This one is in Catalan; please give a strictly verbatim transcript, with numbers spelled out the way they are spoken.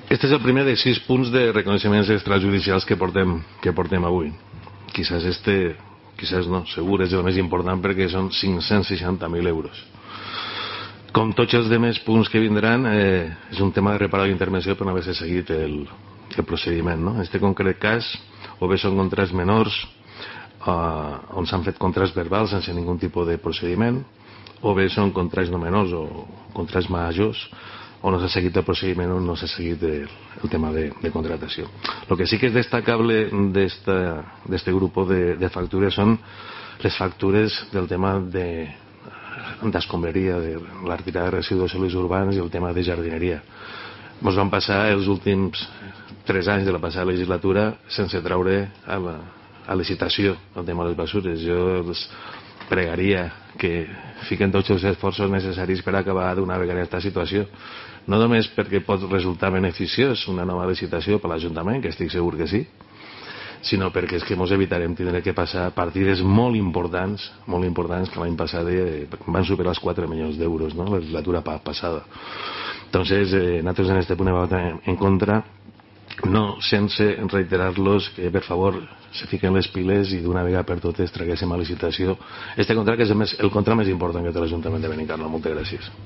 Este és el primer de sis punts de reconeixements extrajudicials que portem, que portem avui. Quizás este, quizás no, segur és el més important perquè són cinc-cents seixanta mil euros. Com tots els demés punts que vindran, eh, és un tema de reparar l'intervenció per no haver-se seguit el, el procediment. No? En aquest concret cas, o bé són contrats menors, eh, on s'han fet contrats verbals sense ningú tipus de procediment, o bé són contrats no menors o contrats majors, on no s'ha seguit el procediment o no s'ha seguit el, el tema de, de contratació. El que sí que és destacable d'aquest grup de, de factures són les factures del tema de d'escombraria, de la retirada de residus sòlids urbans i el tema de jardineria. Ens van passar els últims tres anys de la passada legislatura sense treure a, la, a licitació el tema de les basures. Jo els pregaria que fiquen tots els esforços necessaris per acabar d'una vegada aquesta situació, no només perquè pot resultar beneficiós una nova licitació per l'Ajuntament, que estic segur que sí, sinó perquè és que ens evitarem tindre que passar partides molt importants, molt importants que l'any passat eh, van superar els quatre milions d'euros, no? La legislatura passada. Entonces, eh, nosaltres en este punt hem votat en contra, no sense reiterar-los que per favor se fiquen les piles i d'una vegada per totes traguéssim a licitació este contracte, que és el, més, el contracte més important que té l'Ajuntament de Benicarló. Moltes gràcies.